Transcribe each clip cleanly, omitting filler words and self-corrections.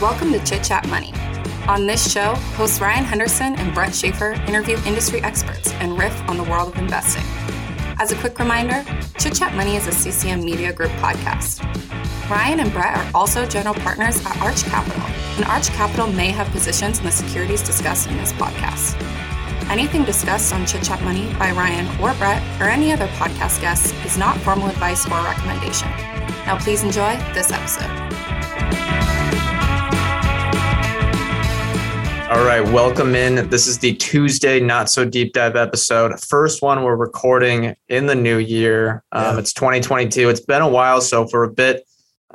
Welcome to Chit Chat Money. On this show, hosts Ryan Henderson and Brett Schaefer interview industry experts and riff on the world of investing. As a quick reminder, Chit Chat Money is a CCM Media Group podcast. Ryan and Brett are also general partners at Arch Capital, and Arch Capital may have positions in the securities discussed in this podcast. Anything discussed on Chit Chat Money by Ryan or Brett or any other podcast guests is not formal advice or recommendation. Now please enjoy this episode. All right, welcome in. This is the Tuesday Not So Deep Dive episode. First one we're recording in the new year. It's 2022. It's been a while, so for a bit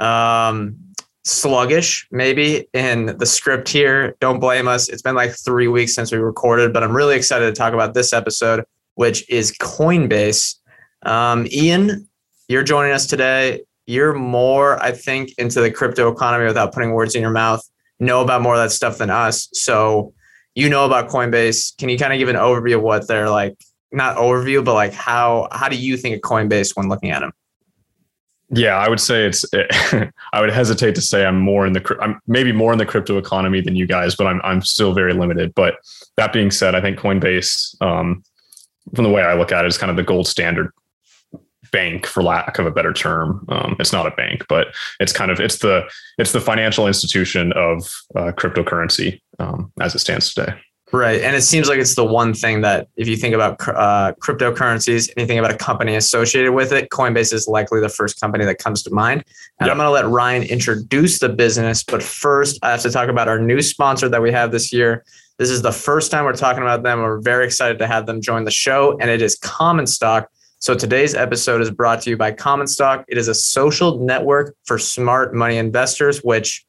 sluggish maybe in the script here. Don't blame us. It's been like 3 weeks since we recorded, but I'm really excited to talk about this episode, which is Coinbase. Ian, you're joining us today. You're more, I think, into the crypto economy without putting words in your mouth. Know about more of that stuff than us. So you know about Coinbase. Can you kind of give an overview of what they're like, not overview, but like how do you think of Coinbase when looking at them? Yeah, I would say I would hesitate to say I'm maybe more in the crypto economy than you guys, but I'm still very limited. But that being said, I think Coinbase, from the way I look at it, is kind of the gold standard bank, for lack of a better term. It's not a bank, but it's the financial institution of cryptocurrency as it stands today. Right. And it seems like it's the one thing that if you think about cryptocurrencies, anything about a company associated with it, Coinbase is likely the first company that comes to mind. And yep. I'm going to let Ryan introduce the business. But first, I have to talk about our new sponsor that we have this year. This is the first time we're talking about them. We're very excited to have them join the show, and it is Common Stock. So today's episode is brought to you by Common Stock. It is a social network for smart money investors, which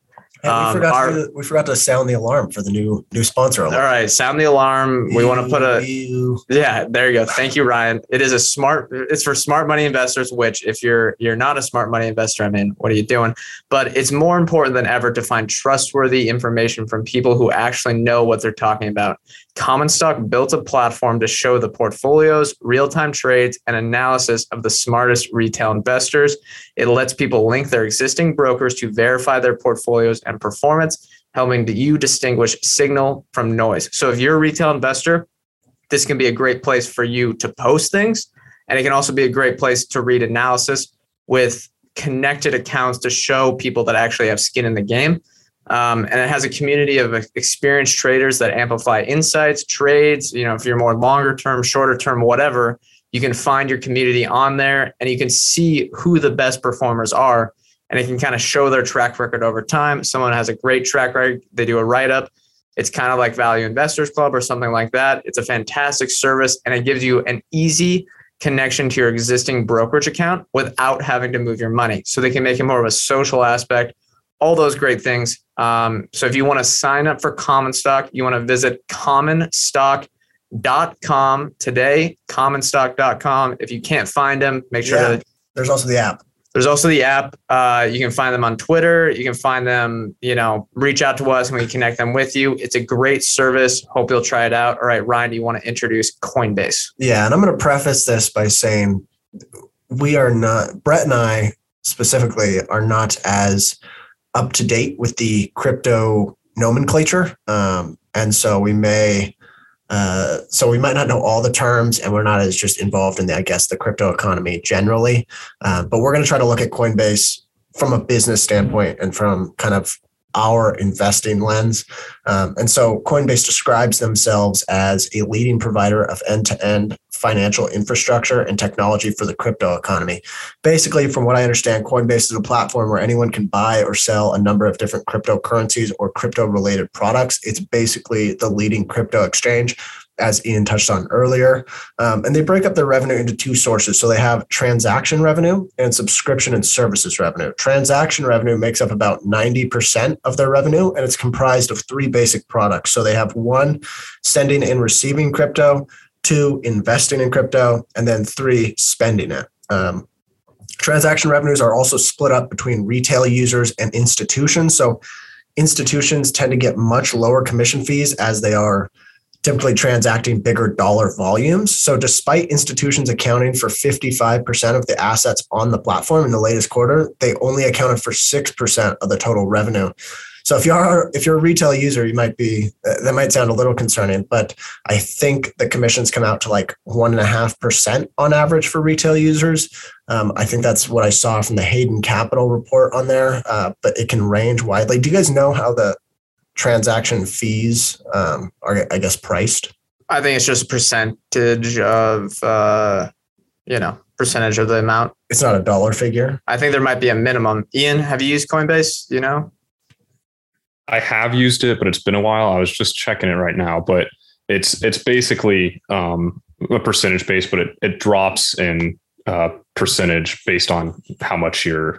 we forgot to sound the alarm for the new sponsor alert. All right, sound the alarm. We want to put there you go. Thank you, Ryan. It's for smart money investors, which if you're not a smart money investor, I mean, what are you doing? But it's more important than ever to find trustworthy information from people who actually know what they're talking about. Common Stock built a platform to show the portfolios, real-time trades, and analysis of the smartest retail investors. It lets people link their existing brokers to verify their portfolios and performance, helping you distinguish signal from noise. So if you're a retail investor, this can be a great place for you to post things. And it can also be a great place to read analysis with connected accounts to show people that actually have skin in the game. And it has a community of experienced traders that amplify insights, trades. You know, if you're more longer term, shorter term, whatever, you can find your community on there and you can see who the best performers are. And it can kind of show their track record over time. Someone has a great track record, they do a write-up. It's kind of like Value Investors Club or something like that. It's a fantastic service and it gives you an easy connection to your existing brokerage account without having to move your money. So they can make it more of a social aspect, all those great things. So if you want to sign up for Common Stock, you want to visit commonstock.com today, commonstock.com. If you can't find them, make sure there's also the app. You can find them on Twitter. You can find them, reach out to us and we connect them with you. It's a great service. Hope you'll try it out. All right, Ryan, do you want to introduce Coinbase? Yeah. And I'm going to preface this by saying Brett and I specifically are not as up to date with the crypto nomenclature. And so we might not know all the terms and we're not as just involved in the crypto economy generally. But we're going to try to look at Coinbase from a business standpoint and from kind of our investing lens. And so Coinbase describes themselves as a leading provider of end-to-end financial infrastructure and technology for the crypto economy. Basically, from what I understand, Coinbase is a platform where anyone can buy or sell a number of different cryptocurrencies or crypto-related products. It's basically the leading crypto exchange, as Ian touched on earlier. And they break up their revenue into two sources. So they have transaction revenue and subscription and services revenue. Transaction revenue makes up about 90% of their revenue, and it's comprised of three basic products. So they have 1, sending and receiving crypto, 2, investing in crypto, and then 3, spending it. Transaction revenues are also split up between retail users and institutions. So institutions tend to get much lower commission fees as they are typically transacting bigger dollar volumes. So despite institutions accounting for 55% of the assets on the platform in the latest quarter, they only accounted for 6% of the total revenue. So if you're a retail user, you might be, that might sound a little concerning, but I think the commissions come out to like 1.5% on average for retail users. I think that's what I saw from the Hayden Capital report on there, but it can range widely. Do you guys know how the transaction fees are, I guess, priced? I think it's just percentage of, percentage of the amount. It's not a dollar figure. I think there might be a minimum. Ian, have you used Coinbase? I have used it, but it's been a while. I was just checking it right now, but it's basically a percentage base, but it drops in percentage based on how much you're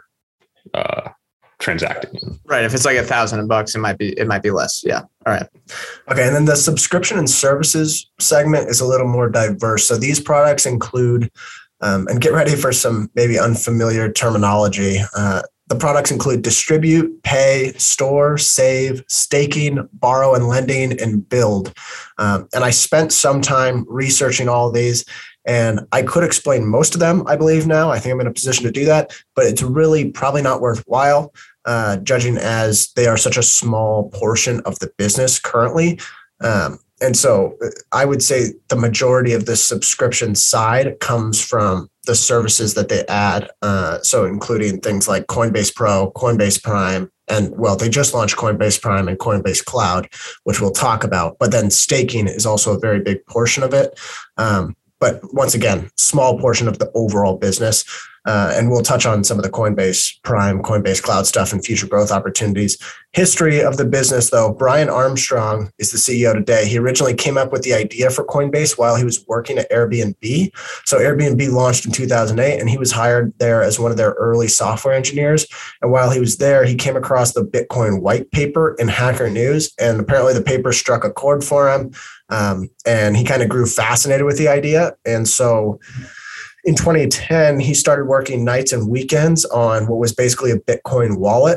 transacting. Right. If it's like $1,000, it might be less. Yeah. All right. Okay. And then the subscription and services segment is a little more diverse. So these products include, and get ready for some maybe unfamiliar terminology. The products include distribute, pay, store, save, staking, borrow and lending, and build. And I spent some time researching all of these, and I could explain most of them, I believe now. I think I'm in a position to do that, but it's really probably not worthwhile, judging as they are such a small portion of the business currently. And so I would say the majority of the subscription side comes from the services that they add. So including things like Coinbase Pro, Coinbase Prime, and they just launched Coinbase Prime and Coinbase Cloud, which we'll talk about. But then staking is also a very big portion of it. But once again, small portion of the overall business. And we'll touch on some of the Coinbase Prime, Coinbase Cloud stuff and future growth opportunities. History of the business, though, Brian Armstrong is the CEO today. He originally came up with the idea for Coinbase while he was working at Airbnb. So Airbnb launched in 2008, and he was hired there as one of their early software engineers. And while he was there, he came across the Bitcoin white paper in Hacker News, and apparently the paper struck a chord for him. And he kind of grew fascinated with the idea. And so in 2010, he started working nights and weekends on what was basically a Bitcoin wallet.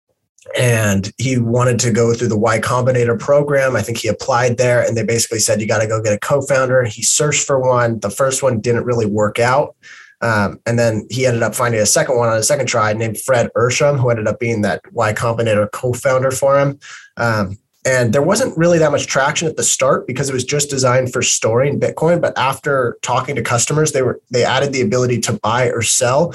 And he wanted to go through the Y Combinator program. I think he applied there, and they basically said, you got to go get a co-founder. He searched for one. The first one didn't really work out. And then he ended up finding a second one on a second try named Fred Ersham, who ended up being that Y Combinator co-founder for him. And there wasn't really that much traction at the start because it was just designed for storing Bitcoin. But after talking to customers, they added the ability to buy or sell.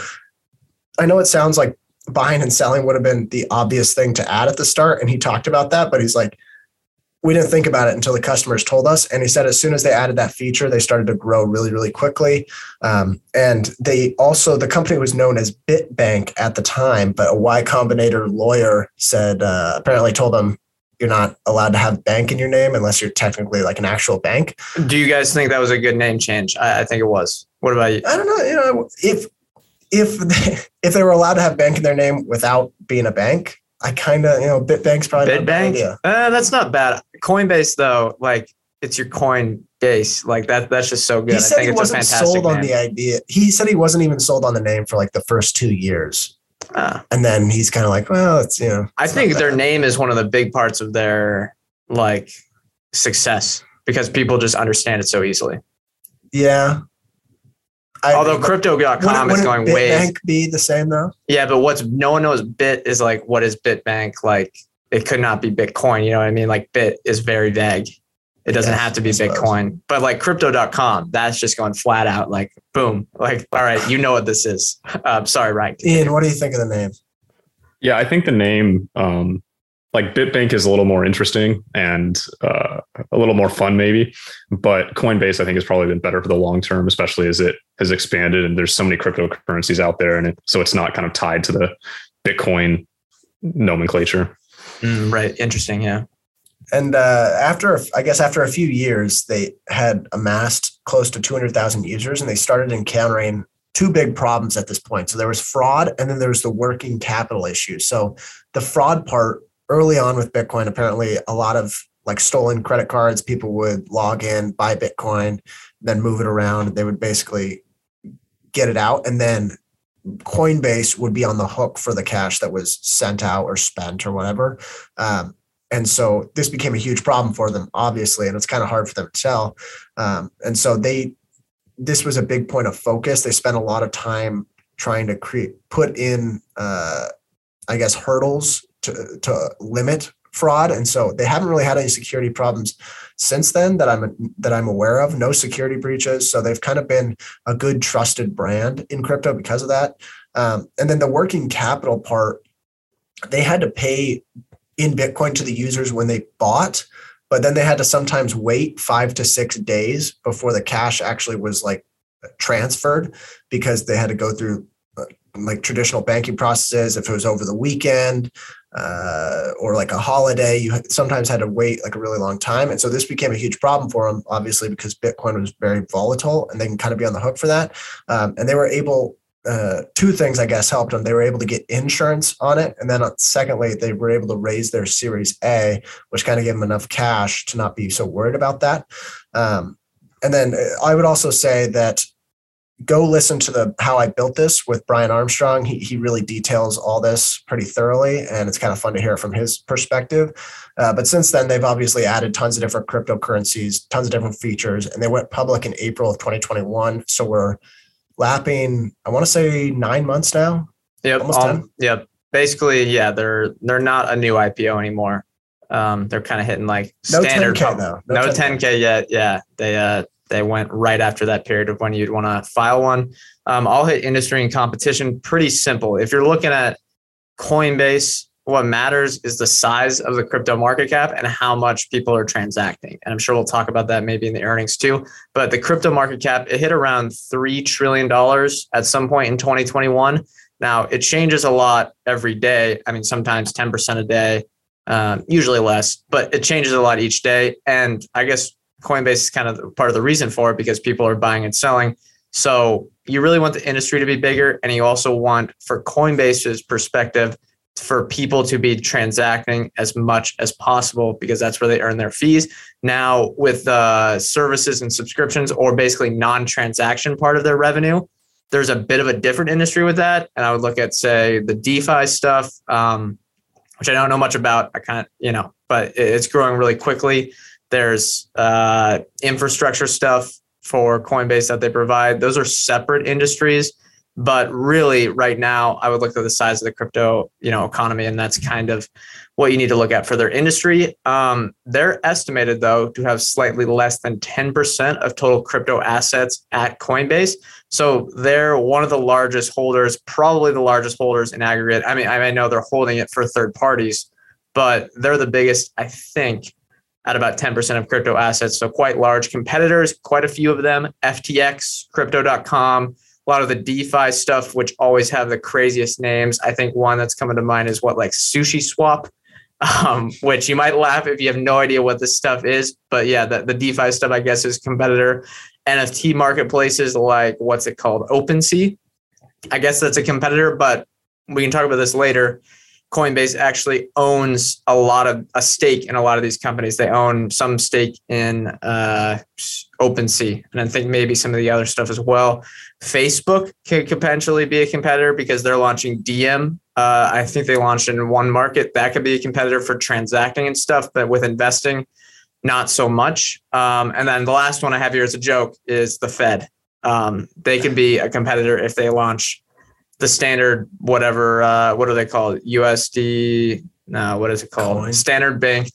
I know it sounds like buying and selling would have been the obvious thing to add at the start. And he talked about that, but he's like, we didn't think about it until the customers told us. And he said, as soon as they added that feature, they started to grow really, really quickly. And the company was known as BitBank at the time, but a Y Combinator lawyer apparently told them, you're not allowed to have bank in your name unless you're technically like an actual bank. Do you guys think that was a good name change? I think it was. What about you? I don't know. If they were allowed to have bank in their name without being a bank, I kind of, BitBank's probably not a bad idea. That's not bad. Coinbase though, like it's your coin base. Like that's just so good. He said I think he wasn't sold on the idea. He said he wasn't even sold on the name for like the first 2 years. And then he's kind of like, well, it's, I think their name is one of the big parts of their like success because people just understand it so easily. Yeah. Although crypto.com is going way. Would BitBank be the same though? Yeah, but no one knows Bit is like, what is BitBank? Like it could not be Bitcoin. You know what I mean? Like Bit is very vague. It doesn't have to be Bitcoin, but like crypto.com, that's just going flat out like, boom, like, all right, you know what this is. Sorry, Ryan. Ian, what do you think of the name? Yeah, I think the name, like BitBank is a little more interesting and a little more fun maybe, but Coinbase I think has probably been better for the long term, especially as it has expanded and there's so many cryptocurrencies out there. And so it's not kind of tied to the Bitcoin nomenclature. Right. Interesting. Yeah. And after a few years, they had amassed close to 200,000 users, and they started encountering two big problems at this point. So there was fraud, and then there was the working capital issue. So the fraud part early on with Bitcoin, apparently a lot of like stolen credit cards, people would log in, buy Bitcoin, then move it around. They would basically get it out, and then Coinbase would be on the hook for the cash that was sent out or spent or whatever. And so this became a huge problem for them, obviously, and it's kind of hard for them to tell. And so this was a big point of focus. They spent a lot of time trying to put in, hurdles to limit fraud. And so they haven't really had any security problems since then that I'm aware of. No security breaches. So they've kind of been a good trusted brand in crypto because of that. And then the working capital part, they had to pay in Bitcoin to the users when they bought, but then they had to sometimes wait 5 to 6 days before the cash actually was like transferred, because they had to go through like traditional banking processes. If it was over the weekend or like a holiday, you sometimes had to wait like a really long time. And so this became a huge problem for them, obviously, because Bitcoin was very volatile and they can kind of be on the hook for that. And they were able, two things, I guess, helped them. They were able to get insurance on it. And then secondly, they were able to raise their Series A, which kind of gave them enough cash to not be so worried about that. And then I would also say that go listen to How I Built This with Brian Armstrong. He really details all this pretty thoroughly, and it's kind of fun to hear from his perspective. But since then, they've obviously added tons of different cryptocurrencies, tons of different features, and they went public in April of 2021. So we're lapping, I want to say 9 months now. Yep. Almost 10. Yep. Basically, yeah, they're not a new IPO anymore. They're kind of hitting like standard. 10K though. No 10K yet. Yeah. They went right after that period of when you'd want to file one. I'll hit industry and competition. Pretty simple. If you're looking at Coinbase, what matters is the size of the crypto market cap and how much people are transacting. And I'm sure we'll talk about that maybe in the earnings too. But the crypto market cap, it hit around $3 trillion at some point in 2021. Now, it changes a lot every day. I mean, sometimes 10% a day, usually less, but it changes a lot each day. And I guess Coinbase is kind of part of the reason for it, because people are buying and selling. So you really want the industry to be bigger. And you also want, for Coinbase's perspective, for people to be transacting as much as possible, because that's where they earn their fees. Now, with services and subscriptions, or basically non-transaction part of their revenue, there's a bit of a different industry with that. And I would look at, say, the DeFi stuff, which I don't know much about. I kind of, but it's growing really quickly. There's infrastructure stuff for Coinbase that they provide. Those are separate industries. But really, right now, I would look at the size of the crypto, economy, and that's kind of what you need to look at for their industry. They're estimated, though, to have slightly less than 10% of total crypto assets at Coinbase. So they're one of the largest holders, probably the largest holders in aggregate. I mean, I know they're holding it for third parties, but they're the biggest, I think, at about 10% of crypto assets. So quite large competitors, quite a few of them, FTX, Crypto.com, a lot of the DeFi stuff, which always have the craziest names. I think one that's coming to mind is like Sushi Swap, which you might laugh if you have no idea what this stuff is. But yeah, the DeFi stuff, I guess, is competitor. NFT marketplaces like, what's it called? OpenSea. I guess that's a competitor, but we can talk about this later. Coinbase actually owns a stake in a lot of these companies. They own some stake in OpenSea, and I think maybe some of the other stuff as well. Facebook could potentially be a competitor because they're launching Diem. I think they launched in one market. That could be a competitor for transacting and stuff, but with investing, not so much. And then the last one I have here as a joke is the Fed. They could be a competitor if they launch the standard, whatever, what are they called? USD, no, what is it called? Coin. Standard bank,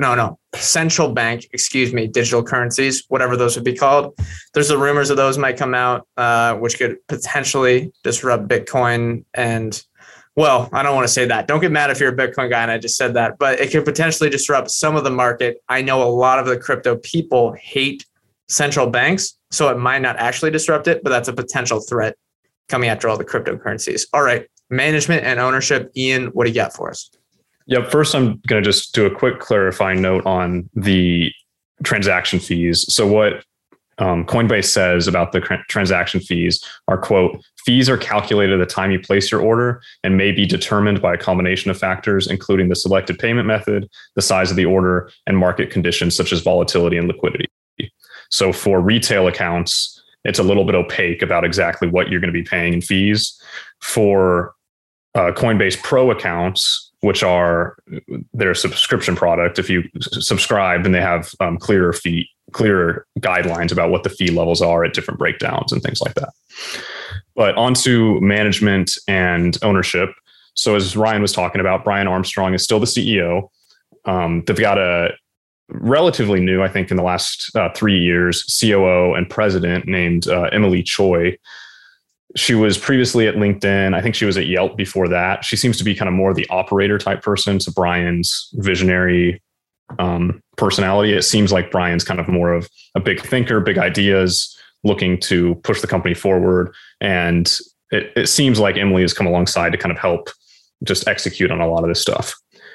central bank, digital currencies, whatever those would be called. There's the rumors of those might come out, which could potentially disrupt Bitcoin. And well, I don't want to say that. Don't get mad if you're a Bitcoin guy and I just said that, but it could potentially disrupt some of the market. I know a lot of the crypto people hate central banks, so it might not actually disrupt it, but that's a potential threat coming after all the cryptocurrencies. All right, management and ownership. Ian, what do you got for us? Yep. First, I'm going to just do a quick clarifying note on the transaction fees. So what Coinbase says about the transaction fees are, quote, fees are calculated at the time you place your order and may be determined by a combination of factors, including the selected payment method, the size of the order, and market conditions such as volatility and liquidity. So for retail accounts, it's a little bit opaque about exactly what you're going to be paying in fees. For Coinbase Pro accounts, which are their subscription product, if you subscribe, then they have clearer guidelines about what the fee levels are at different breakdowns and things like that. But onto management and ownership. So as Ryan was talking about, Brian Armstrong is still the CEO. They've got a relatively new, I think in the last 3 years, COO and president named Emily Choi. She was previously at LinkedIn. I think she was at Yelp before that. She seems to be kind of more the operator type person to Brian's visionary personality. It seems like Brian's kind of more of a big thinker, big ideas, looking to push the company forward. And it seems like Emily has come alongside to kind of help just execute on a lot of this stuff.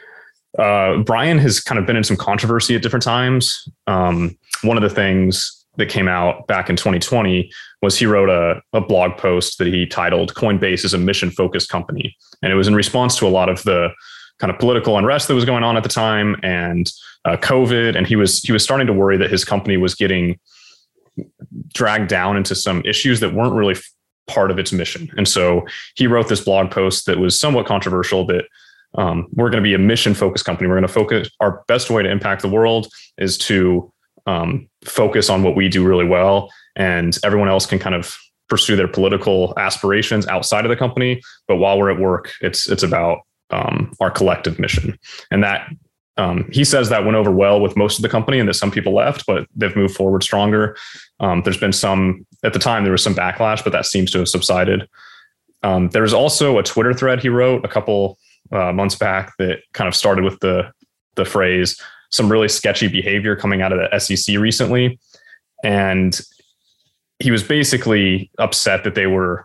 Brian has kind of been in some controversy at different times. One of the things that came out back in 2020 was he wrote a blog post that he titled "Coinbase is a mission-focused company." And it was in response to a lot of the kind of political unrest that was going on at the time and COVID. And he was starting to worry that his company was getting dragged down into some issues that weren't really part of its mission. And so he wrote this blog post that was somewhat controversial that we're going to be a mission-focused company. We're going to focus. Our best way to impact the world is to focus on what we do really well, and everyone else can kind of pursue their political aspirations outside of the company. But while we're at work, it's about our collective mission. And that he says that went over well with most of the company, and that some people left, but they've moved forward stronger. There's been some, at the time, there was some backlash, but that seems to have subsided. There's also a Twitter thread he wrote a couple months back that kind of started with the phrase, some really sketchy behavior coming out of the SEC recently. And he was basically upset that they were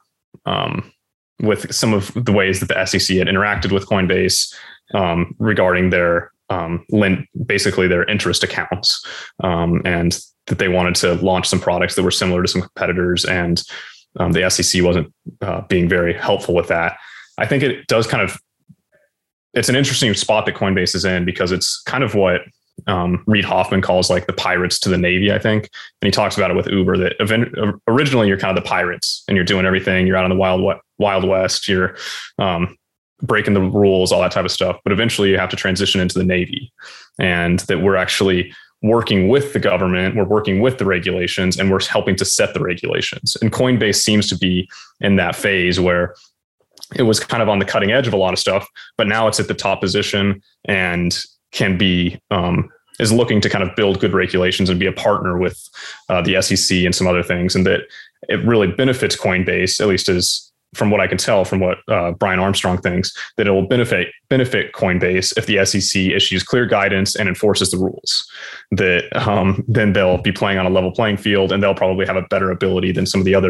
with some of the ways that the SEC had interacted with Coinbase regarding their basically their interest accounts, and that they wanted to launch some products that were similar to some competitors. And the SEC wasn't being very helpful with that. I think it does kind of, it's an interesting spot that Coinbase is in, because it's kind of what Reid Hoffman calls like the pirates to the Navy, I think. And he talks about it with Uber, that originally you're kind of the pirates and you're doing everything. You're out in the Wild West. You're breaking the rules, all that type of stuff. But eventually you have to transition into the Navy, and that we're actually working with the government. We're working with the regulations, and we're helping to set the regulations. And Coinbase seems to be in that phase where it was kind of on the cutting edge of a lot of stuff, but now it's at the top position and can be, is looking to kind of build good regulations and be a partner with the SEC and some other things. And that it really benefits Coinbase, at least as from what I can tell from what Brian Armstrong thinks, that it will benefit Coinbase if the SEC issues clear guidance and enforces the rules. That then they'll be playing on a level playing field, and they'll probably have a better ability than some of their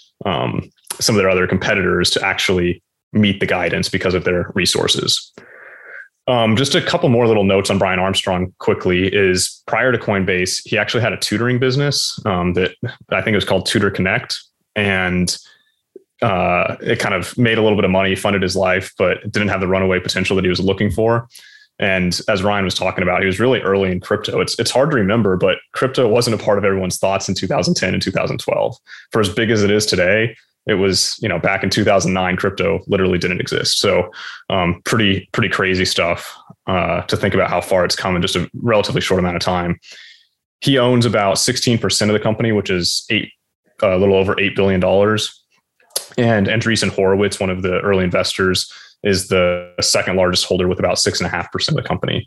other competitors to actually meet the guidance because of their resources. Just a couple more little notes on Brian Armstrong quickly is, prior to Coinbase, he actually had a tutoring business that I think it was called Tutor Connect. And it kind of made a little bit of money, funded his life, but didn't have the runaway potential that he was looking for. And as Ryan was talking about, he was really early in crypto. It's hard to remember, but crypto wasn't a part of everyone's thoughts in 2010 and 2012. For as big as it is today, it was, back in 2009, crypto literally didn't exist. So pretty crazy stuff to think about how far it's come in just a relatively short amount of time. He owns about 16% of the company, which is a little over $8 billion. And Andreessen Horowitz, one of the early investors, is the second largest holder with about 6.5% of the company.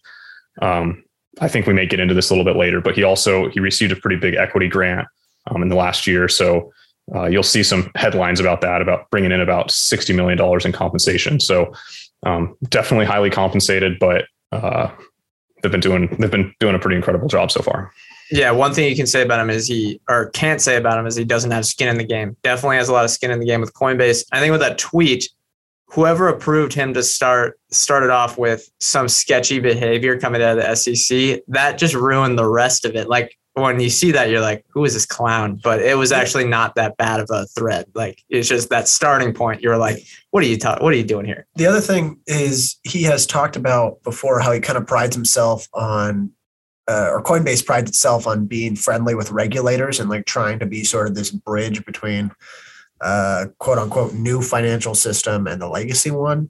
I think we may get into this a little bit later, but he received a pretty big equity grant in the last year. So you'll see some headlines about that, about bringing in about $60 million in compensation. So definitely highly compensated, but they've been doing a pretty incredible job so far. Yeah, one thing you can say about him is can't say about him is he doesn't have skin in the game. Definitely has a lot of skin in the game with Coinbase. I think with that tweet, whoever approved him to started off with some sketchy behavior coming out of the SEC, that just ruined the rest of it. Like, when you see that, you're like, who is this clown? But it was actually not that bad of a thread. Like, it's just that starting point. You're like, what are you doing here? The other thing is, he has talked about before how he kind of prides himself on, or Coinbase prides itself on being friendly with regulators and like trying to be sort of this bridge between quote unquote new financial system and the legacy one.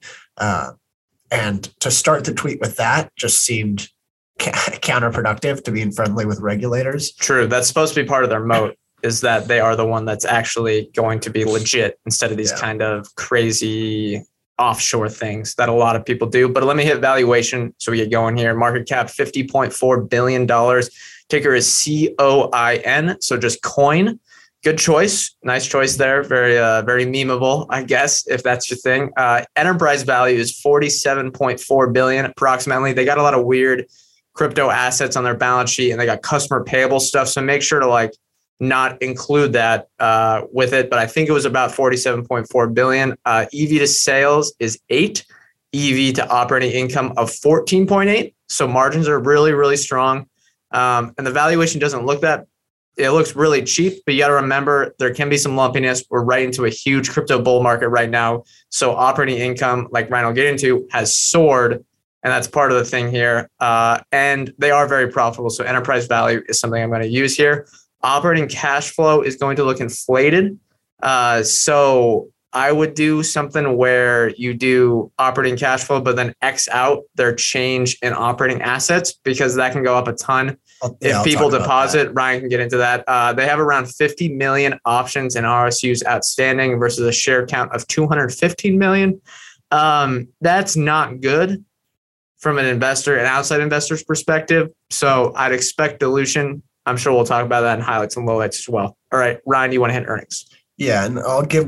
And to start the tweet with that just seemed counterproductive to being friendly with regulators. True. That's supposed to be part of their moat, is that they are the one that's actually going to be legit instead of these kind of crazy offshore things that a lot of people do. But let me hit valuation so we get going here. Market cap $50.4 billion. Ticker is COIN. So just coin. Good choice. Nice choice there. Very memeable, I guess, if that's your thing. Enterprise value is $47.4 billion approximately. They got a lot of weird crypto assets on their balance sheet, and they got customer payable stuff. So make sure to not include that with it. But I think it was about $47.4 billion. EV to sales is 8. EV to operating income of 14.8. So margins are really, really strong. And the valuation doesn't look that, it looks really cheap, but you got to remember there can be some lumpiness. We're right into a huge crypto bull market right now. So operating income, like Ryan will get into, has soared. And that's part of the thing here. And they are very profitable. So enterprise value is something I'm going to use here. Operating cash flow is going to look inflated. So I would do something where you do operating cash flow, but then X out their change in operating assets, because that can go up a ton. If people deposit, Ryan can get into that. They have around 50 million options and RSUs outstanding versus a share count of 215 million. That's not good from an outside investor's perspective. So I'd expect dilution. I'm sure we'll talk about that in highlights and lowlights as well. All right, Ryan, you want to hit earnings? Yeah, and I'll give.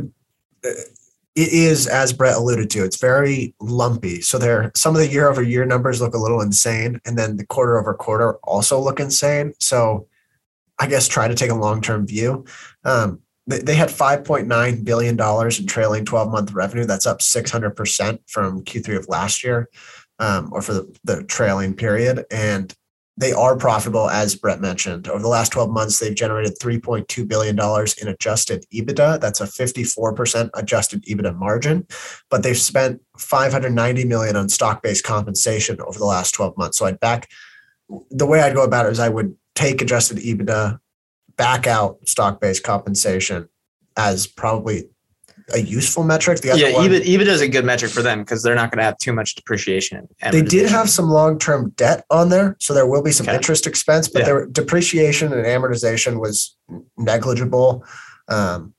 It is, as Brett alluded to, it's very lumpy. So some of the year-over-year numbers look a little insane, and then the quarter-over-quarter also look insane. So I guess try to take a long-term view. They had $5.9 billion in trailing 12-month revenue. That's up 600% from Q3 of last year, or for the trailing period. And they are profitable, as Brett mentioned. Over the last 12 months, they've generated $3.2 billion in adjusted EBITDA. That's a 54% adjusted EBITDA margin. But they've spent $590 million on stock-based compensation over the last 12 months. So the way I'd go about it is I would take adjusted EBITDA, back out stock-based compensation as probably a useful metric. EBITDA is a good metric for them because they're not going to have too much depreciation. They did have some long-term debt on there, so there will be some interest expense, but their depreciation and amortization was negligible. And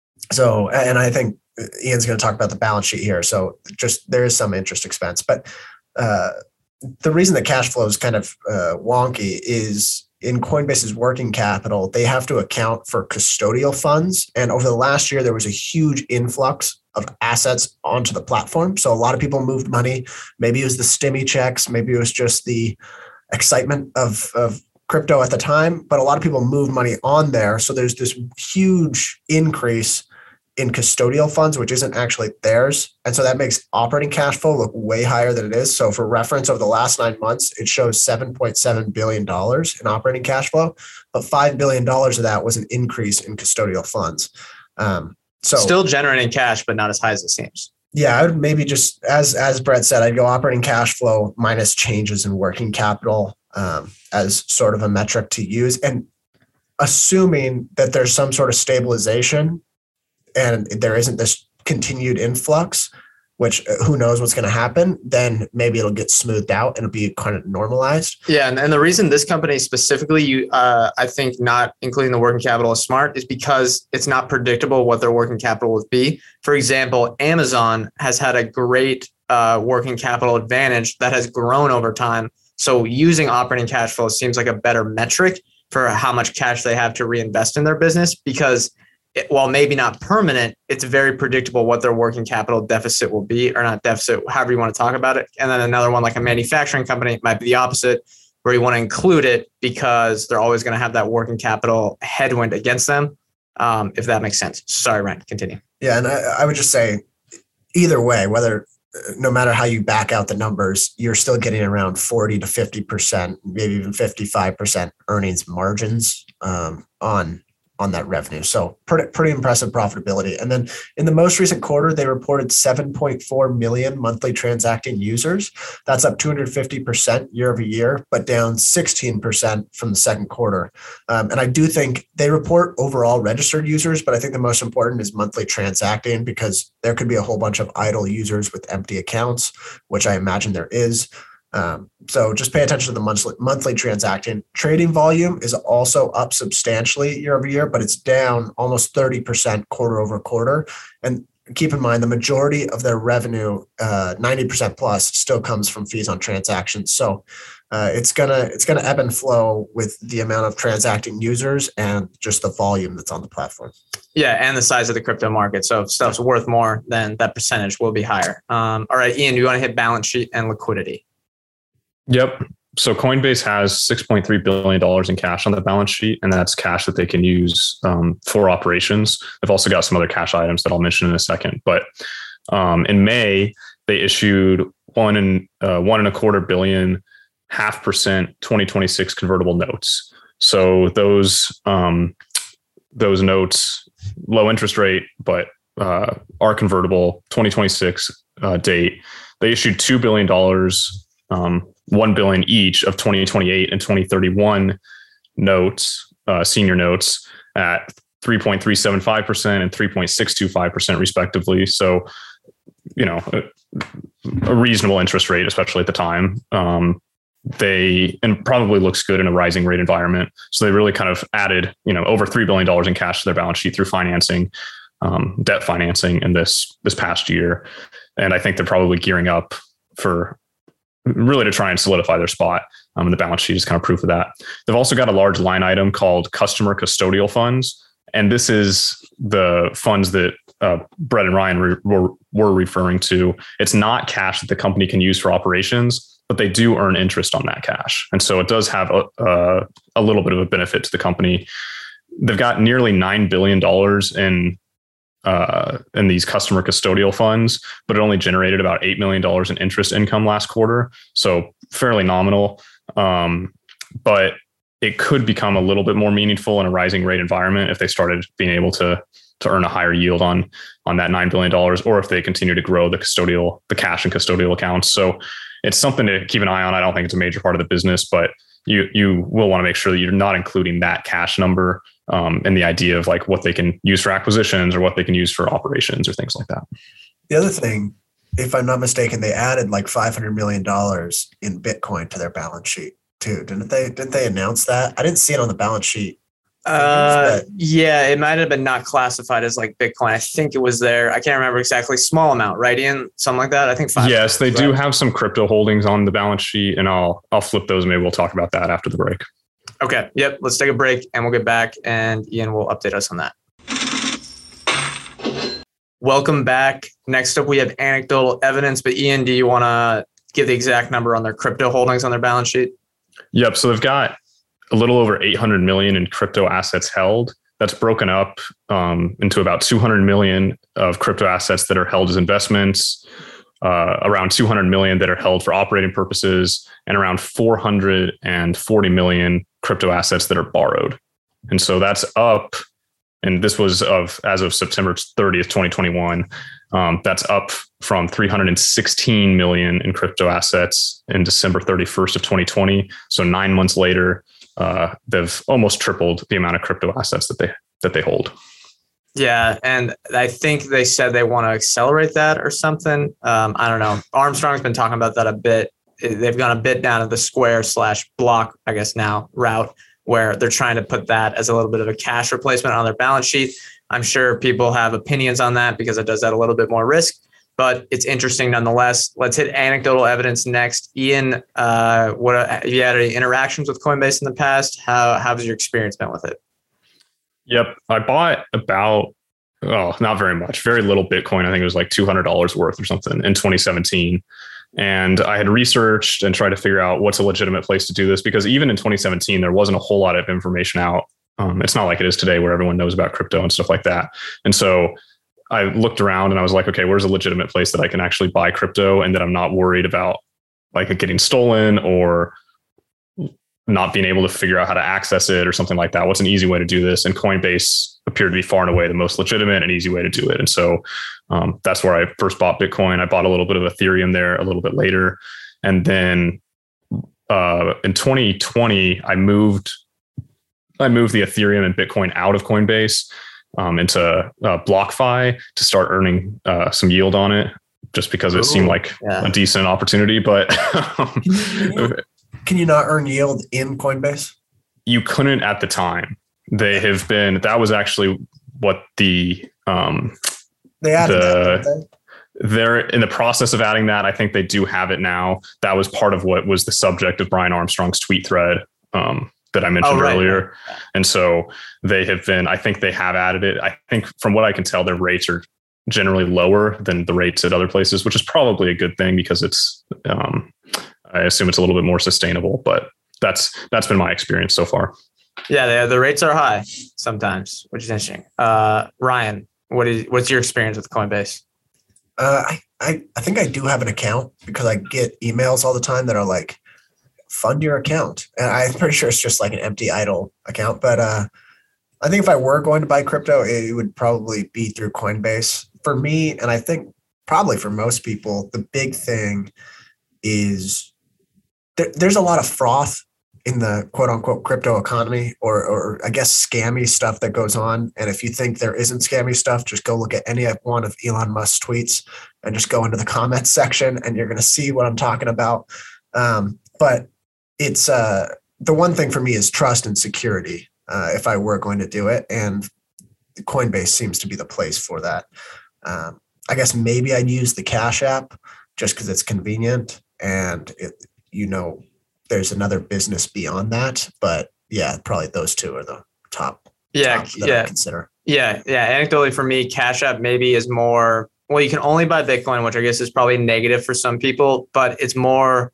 I think Ian's going to talk about the balance sheet here. So just there is some interest expense, but the reason the cash flow is kind of wonky is in Coinbase's working capital, they have to account for custodial funds. And over the last year, there was a huge influx of assets onto the platform. So a lot of people moved money. Maybe it was the stimmy checks. Maybe it was just the excitement of crypto at the time. But a lot of people moved money on there. So there's this huge increase in custodial funds, which isn't actually theirs. And so that makes operating cash flow look way higher than it is. So for reference, over the last 9 months, it shows $7.7 billion in operating cash flow, but $5 billion of that was an increase in custodial funds. So still generating cash, but not as high as it seems. Yeah, I would maybe just, as Brett said, I'd go operating cash flow minus changes in working capital as sort of a metric to use. And assuming that there's some sort of stabilization and there isn't this continued influx, which who knows what's going to happen, then maybe it'll get smoothed out and it'll be kind of normalized. Yeah. And the reason this company specifically, I think not including the working capital is smart is because it's not predictable what their working capital would be. For example, Amazon has had a great working capital advantage that has grown over time. So using operating cash flow seems like a better metric for how much cash they have to reinvest in their business because while maybe not permanent, it's very predictable what their working capital deficit will be, or not deficit, however you want to talk about it. And then another one, like a manufacturing company, might be the opposite, where you want to include it because they're always going to have that working capital headwind against them, if that makes sense. Sorry, Ryan, continue. Yeah, and I would just say either way, no matter how you back out the numbers, you're still getting around 40 to 50%, maybe even 55% earnings margins on that revenue. So pretty impressive profitability. And then in the most recent quarter, they reported 7.4 million monthly transacting users. That's up 250% year over year, but down 16% from the second quarter. And I do think they report overall registered users, but I think the most important is monthly transacting because there could be a whole bunch of idle users with empty accounts, which I imagine there is. So just pay attention to the monthly transacting. Trading volume is also up substantially year over year, but it's down almost 30% quarter over quarter. And keep in mind the majority of their revenue, 90% plus, still comes from fees on transactions. So it's gonna ebb and flow with the amount of transacting users and just the volume that's on the platform. Yeah, and the size of the crypto market. So if stuff's worth more, then that percentage will be higher. All right, Ian, do you want to hit balance sheet and liquidity? Yep. So Coinbase has $6.3 billion in cash on the balance sheet, and that's cash that they can use for operations. They've also got some other cash items that I'll mention in a second. But in May, they issued $1.25 billion 0.5% 2026 convertible notes. So those notes, low interest rate, but are convertible, 2026 date. They issued $2 billion, $1 billion each of 2028 and 2031 notes, senior notes at 3.375% and 3.625% respectively. So, a reasonable interest rate, especially at the time. And probably looks good in a rising rate environment. So they really kind of added, over $3 billion in cash to their balance sheet through financing, debt financing in this past year. And I think they're probably gearing up for really to try and solidify their spot. And the balance sheet is kind of proof of that. They've also got a large line item called customer custodial funds. And this is the funds that Brett and Ryan were referring to. It's not cash that the company can use for operations, but they do earn interest on that cash. And so it does have a little bit of a benefit to the company. They've got nearly $9 billion in these customer custodial funds, but it only generated about $8 million in interest income last quarter. So fairly nominal. But it could become a little bit more meaningful in a rising rate environment if they started being able to earn a higher yield on that $9 billion, or if they continue to grow the cash and custodial accounts. So it's something to keep an eye on. I don't think it's a major part of the business, but you will want to make sure that you're not including that cash number in the idea of like what they can use for acquisitions or what they can use for operations or things like that. The other thing, if I'm not mistaken, they added like $500 million in Bitcoin to their balance sheet too. Didn't they announce that? I didn't see it on the balance sheet. Yeah, it might have been not classified as like Bitcoin. I think it was there. I can't remember exactly. Small amount, right, Ian? Something like that. I think 5. Yes, they do have some crypto holdings on the balance sheet, and I'll flip those. Maybe we'll talk about that after the break. Okay. Yep. Let's take a break and we'll get back, and Ian will update us on that. Welcome back. Next up, we have anecdotal evidence. But Ian, do you want to give the exact number on their crypto holdings on their balance sheet? Yep. So they've got a little over 800 million in crypto assets held. That's broken up into about 200 million of crypto assets that are held as investments, around 200 million that are held for operating purposes, and around 440 million crypto assets that are borrowed. And so that's up, and this was as of September 30th, 2021. That's up from 316 million in crypto assets in December 31st of 2020. So 9 months later, they've almost tripled the amount of crypto assets that they hold. Yeah, and I think they said they want to accelerate that or something. I don't know. Armstrong's been talking about that a bit. They've gone a bit down to the Square/Block, I guess now, route, where they're trying to put that as a little bit of a cash replacement on their balance sheet. I'm sure people have opinions on that because it does add a little bit more risk, but it's interesting nonetheless. Let's hit anecdotal evidence next. Ian, what have you had any interactions with Coinbase in the past? How has your experience been with it? Yep. I bought not very much, very little Bitcoin. I think it was like $200 worth or something in 2017. And I had researched and tried to figure out what's a legitimate place to do this, because even in 2017, there wasn't a whole lot of information out. It's not like it is today where everyone knows about crypto and stuff like that. And so I looked around and I was like, okay, where's a legitimate place that I can actually buy crypto and that I'm not worried about like it getting stolen or not being able to figure out how to access it or something like that? What's an easy way to do this? And Coinbase appeared to be far and away the most legitimate and easy way to do it. And so that's where I first bought Bitcoin. I bought a little bit of Ethereum there a little bit later. And then in 2020, I moved the Ethereum and Bitcoin out of Coinbase into BlockFi to start earning some yield on it, just because it seemed like a decent opportunity. But can you not earn yield in Coinbase? You couldn't at the time. That was actually what the They added that, don't they? They're in the process of adding that. I think they do have it now. That was part of what was the subject of Brian Armstrong's tweet thread that I mentioned earlier. Right. And so they have been, I think they have added it. I think from what I can tell, their rates are generally lower than the rates at other places, which is probably a good thing because it's, I assume it's a little bit more sustainable, but that's been my experience so far. Yeah, the rates are high sometimes, which is interesting. Ryan, what's your experience with Coinbase? I think I do have an account because I get emails all the time that are like, fund your account. And I'm pretty sure it's just like an empty idle account. But I think if I were going to buy crypto, it would probably be through Coinbase. For me, and I think probably for most people, the big thing is there's a lot of froth in the quote unquote crypto economy or I guess scammy stuff that goes on. And if you think there isn't scammy stuff, just go look at any one of Elon Musk's tweets and just go into the comments section and you're going to see what I'm talking about. But it's the one thing for me is trust and security if I were going to do it. And Coinbase seems to be the place for that. I guess maybe I'd use the Cash App just because it's convenient and there's another business beyond that. But yeah, probably those two are the top. Yeah. I consider. Yeah. Anecdotally for me, Cash App maybe is more, well, you can only buy Bitcoin, which I guess is probably negative for some people, but it's more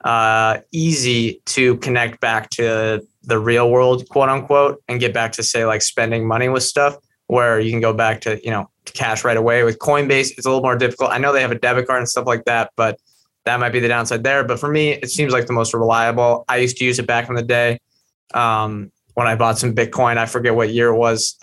easy to connect back to the real world, quote unquote, and get back to say like spending money with stuff where you can go back to, to cash right away. With Coinbase, it's a little more difficult. I know they have a debit card and stuff like that, but that might be the downside there. But for me, it seems like the most reliable. I used to use it back in the day when I bought some Bitcoin. I forget what year it was.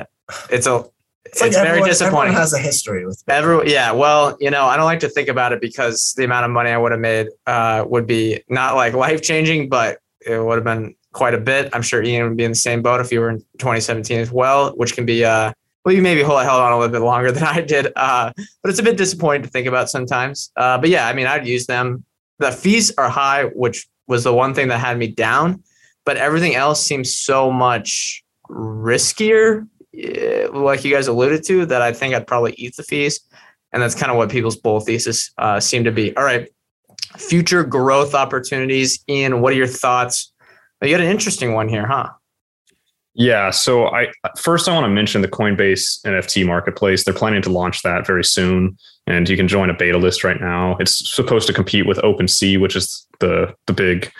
It's very disappointing. Everyone has a history with Bitcoin. Yeah. Well, I don't like to think about it because the amount of money I would have made would be not like life changing, but it would have been quite a bit. I'm sure Ian would be in the same boat if you were in 2017 as well, which can be, you maybe held on a little bit longer than I did. But it's a bit disappointing to think about sometimes. But yeah, I mean, I'd use them. The fees are high, which was the one thing that had me down, but everything else seems so much riskier, like you guys alluded to, that I think I'd probably eat the fees. And that's kind of what people's bull thesis seem to be. All right. Future growth opportunities. Ian, what are your thoughts? You got an interesting one here, huh? Yeah. So I want to mention the Coinbase NFT marketplace. They're planning to launch that very soon, and you can join a beta list right now. It's supposed to compete with OpenSea, which is the big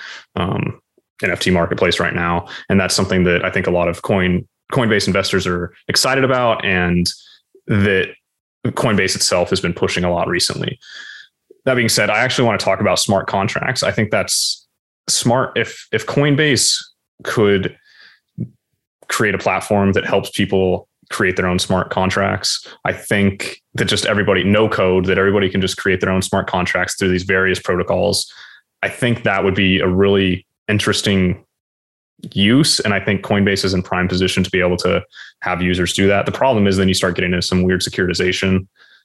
NFT marketplace right now. And that's something that I think a lot of Coinbase investors are excited about, and that Coinbase itself has been pushing a lot recently. That being said, I actually want to talk about smart contracts. I think that's smart. If Coinbase could create a platform that helps people create their own smart contracts, I think that just everybody, no code, that everybody can just create their own smart contracts through these various protocols. I think that would be a really interesting use. And I think Coinbase is in prime position to be able to have users do that. The problem is then you start getting into some weird securitization,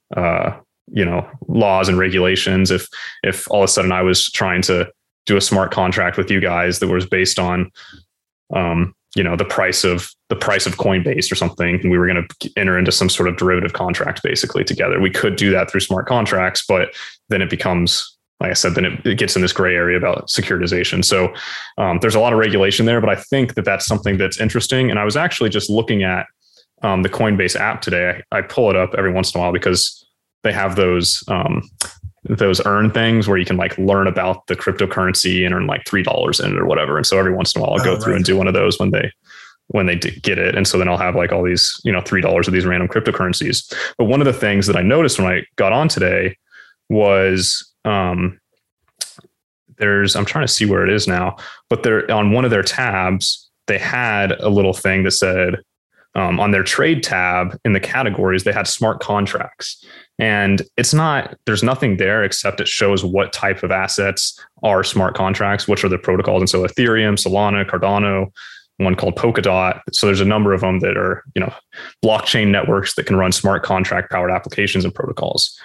laws and regulations. If all of a sudden I was trying to do a smart contract with you guys that was based on, the price of Coinbase or something, and we were going to enter into some sort of derivative contract basically together. We could do that through smart contracts, but then it becomes, like I said, then it gets in this gray area about securitization. So there's a lot of regulation there, but I think that that's something that's interesting. And I was actually just looking at the Coinbase app today. I pull it up every once in a while because they have those earn things where you can like learn about the cryptocurrency and earn like $3 in it or whatever. And so every once in a while I'll go through and do one of those when they get it. And so then I'll have like all these, $3 of these random cryptocurrencies. But one of the things that I noticed when I got on today was I'm trying to see where it is now, but they're on one of their tabs, they had a little thing that said on their trade tab in the categories, they had smart contracts. And there's nothing there except it shows what type of assets are smart contracts, which are the protocols. And so Ethereum, Solana, Cardano, one called Polkadot. So there's a number of them that are, blockchain networks that can run smart contract powered applications and protocols.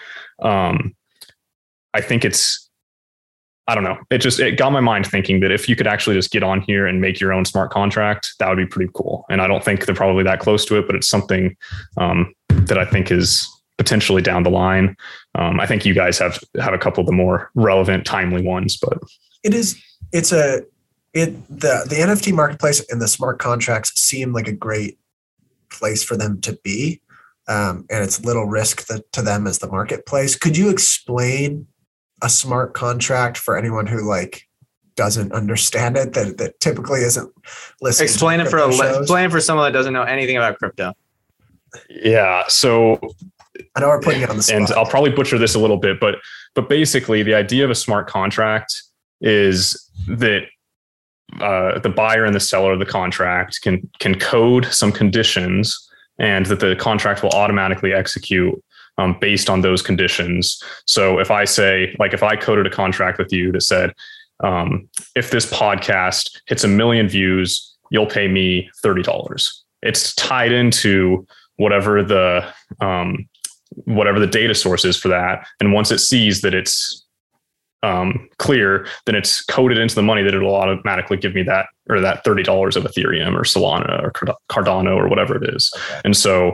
I think I don't know. It got my mind thinking that if you could actually just get on here and make your own smart contract, that would be pretty cool. And I don't think they're probably that close to it, but it's something that I think is potentially down the line. I think you guys have a couple of the more relevant, timely ones, but the NFT marketplace and the smart contracts seem like a great place for them to be. And it's little risk to them as the marketplace. Could you explain a smart contract for anyone who doesn't understand it, that typically isn't listening? Explain it for someone that doesn't know anything about crypto. Yeah. So I know we're putting it on the spot, and I'll probably butcher this a little bit, but basically the idea of a smart contract is that the buyer and the seller of the contract can code some conditions, and that the contract will automatically execute based on those conditions. So if I say, if I coded a contract with you that said, if this podcast hits 1 million views, you'll pay me $30. It's tied into whatever the data source is for that. And once it sees that it's clear, then it's coded into the money that it'll automatically give me that $30 of Ethereum or Solana or Cardano or whatever it is. Okay. And so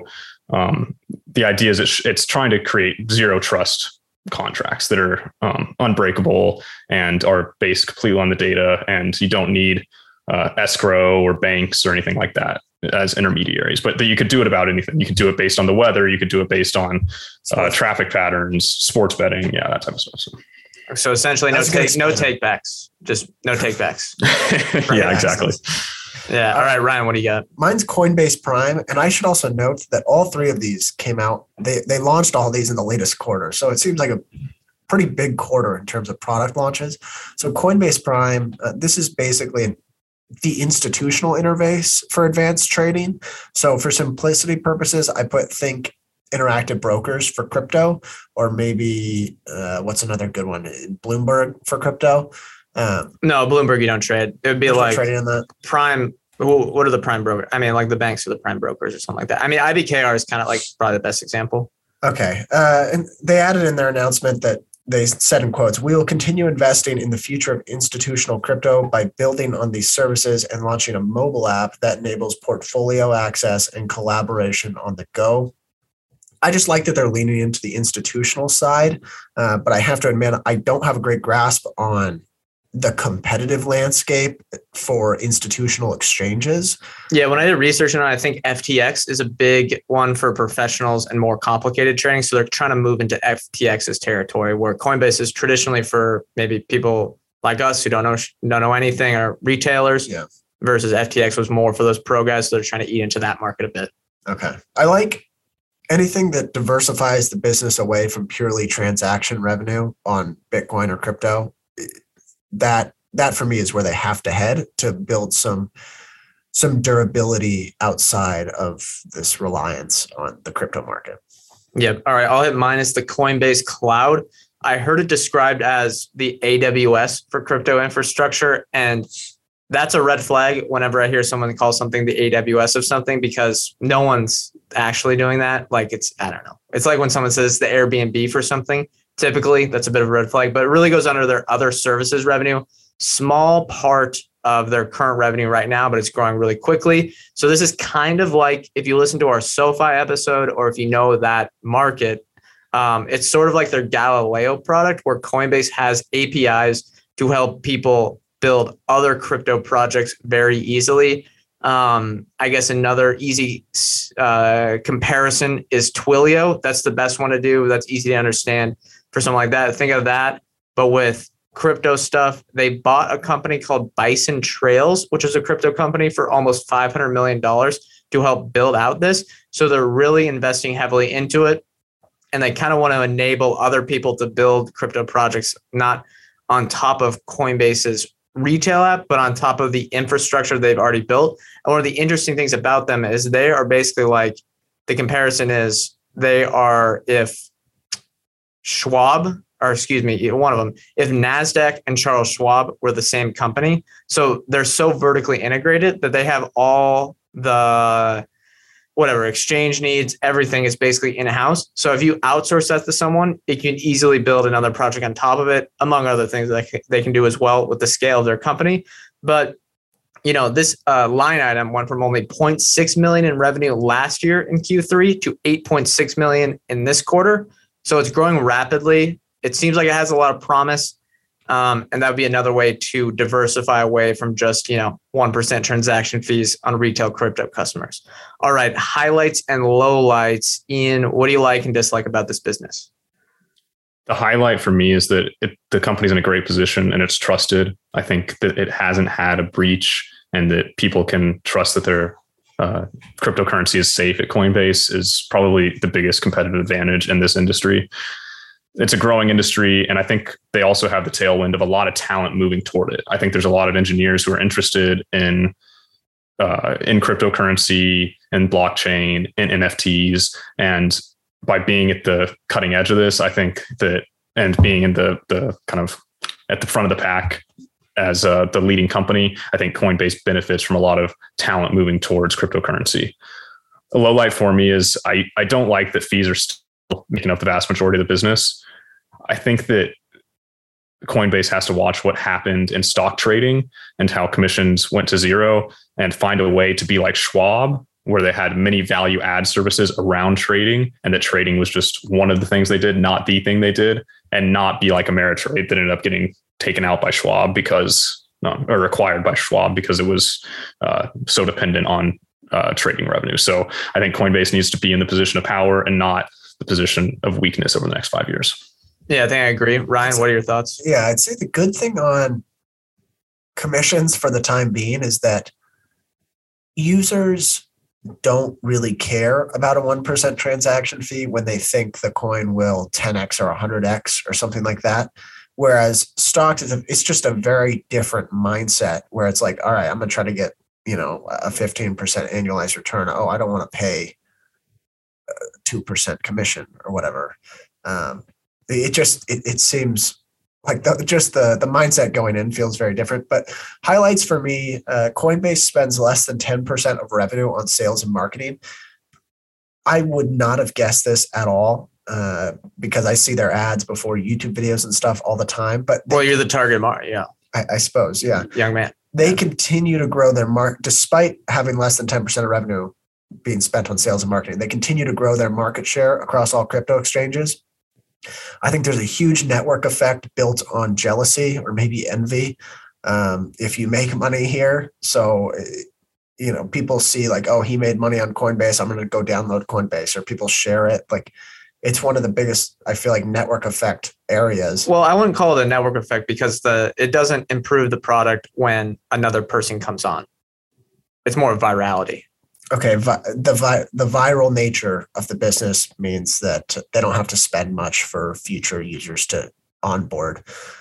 the idea is it's trying to create zero trust contracts that are unbreakable and are based completely on the data, and you don't need escrow or banks or anything like that as intermediaries. But that you could do it about anything. You could do it based on the weather. You could do it based on traffic patterns, sports betting, that type of stuff. So essentially, no takebacks. Just no takebacks. Yeah, exactly. Yeah. All right, Ryan, what do you got? Mine's Coinbase Prime, and I should also note that all three of these came out. They launched all these in the latest quarter, so it seems like a pretty big quarter in terms of product launches. So Coinbase Prime, this is basically the institutional interface for advanced trading. So for simplicity purposes, I think Interactive Brokers for crypto, or maybe what's another good one? Bloomberg for crypto. No, Bloomberg you don't trade. It would be like trading on that. Prime. What are the prime brokers? I mean, like the banks are the prime brokers or something like that. I mean, IBKR is kind of probably the best example. Okay. And they added in their announcement that they said in quotes, "We will continue investing in the future of institutional crypto by building on these services and launching a mobile app that enables portfolio access and collaboration on the go." I just like that they're leaning into the institutional side, but I have to admit, I don't have a great grasp on the competitive landscape for institutional exchanges. Yeah, when I did research on it, I think FTX is a big one for professionals and more complicated trading. So they're trying to move into FTX's territory, where Coinbase is traditionally for maybe people like us who don't know anything, or retailers. Yeah. Versus FTX was more for those pro guys. So they're trying to eat into that market a bit. Okay, I like anything that diversifies the business away from purely transaction revenue on Bitcoin or crypto. That for me is where they have to head to build some durability outside of this reliance on the crypto market. Yep. All right. I'll hit mine. It's the Coinbase Cloud. I heard it described as the AWS for crypto infrastructure. And that's a red flag whenever I hear someone call something the AWS of something, because no one's actually doing that. I don't know. It's like when someone says the Airbnb for something. Typically, that's a bit of a red flag, but it really goes under their other services revenue. Small part of their current revenue right now, but it's growing really quickly. So this is kind of like if you listen to our SoFi episode, or if you know that market, it's sort of like their Galileo product, where Coinbase has APIs to help people build other crypto projects very easily. I guess another easy comparison is Twilio. That's the best one to do. That's easy to understand for something like that. Think of that, but with crypto stuff. They bought a company called Bison Trails, which is a crypto company, for almost $500 million to help build out this. So they're really investing heavily into it. And they kind of want to enable other people to build crypto projects, not on top of Coinbase's retail app, but on top of the infrastructure they've already built. And one of the interesting things about them is they are basically like, the comparison is they are if one of them, if NASDAQ and Charles Schwab were the same company. So they're so vertically integrated that they have all the exchange needs, everything is basically in-house. So if you outsource that to someone, it can easily build another project on top of it, among other things that they can do as well with the scale of their company. But this line item went from only 0.6 million in revenue last year in Q3 to 8.6 million in this quarter. So it's growing rapidly. It seems like it has a lot of promise. And that would be another way to diversify away from just, 1% transaction fees on retail crypto customers. All right. Highlights and lowlights. Ian, what do you like and dislike about this business? The highlight for me is that the company's in a great position and it's trusted. I think that it hasn't had a breach and that people can trust that their cryptocurrency is safe at Coinbase is probably the biggest competitive advantage in this industry. It's a growing industry, and I think they also have the tailwind of a lot of talent moving toward it. I think there's a lot of engineers who are interested in cryptocurrency and blockchain and NFTs, and by being at the cutting edge of this, I think that, and being in the kind of at the front of the pack as the leading company, I think Coinbase benefits from a lot of talent moving towards cryptocurrency. A low light for me is I don't like that fees are still making up the vast majority of the business. I think that Coinbase has to watch what happened in stock trading and how commissions went to zero and find a way to be like Schwab, where they had many value add services around trading, and that trading was just one of the things they did, not the thing they did, and not be like Ameritrade that ended up getting taken out by Schwab or acquired by Schwab because it was so dependent on trading revenue. So I think Coinbase needs to be in the position of power and not the position of weakness over the next 5 years. Yeah, I think I agree. Ryan, what are your thoughts? Yeah, I'd say the good thing on commissions for the time being is that users don't really care about a 1% transaction fee when they think the coin will 10x or 100x or something like that. Whereas stocks, it's just a very different mindset where it's like, all right, I'm going to try to get, a 15% annualized return. Oh, I don't want to pay 2% commission or whatever. It seems like the mindset going in feels very different. But highlights for me, Coinbase spends less than 10% of revenue on sales and marketing. I would not have guessed this at all because I see their ads before YouTube videos and stuff all the time. But you're the target market, yeah. I suppose, yeah. Young man. They continue to grow their market despite having less than 10% of revenue being spent on sales and marketing. They continue to grow their market share across all crypto exchanges. I think there's a huge network effect built on jealousy or maybe envy. If you make money here, so, people see like, oh, he made money on Coinbase, I'm going to go download Coinbase, or people share it. Like, it's one of the biggest, I feel like, network effect areas. Well, I wouldn't call it a network effect because it doesn't improve the product when another person comes on. It's more virality. Okay, the viral nature of the business means that they don't have to spend much for future users to onboard.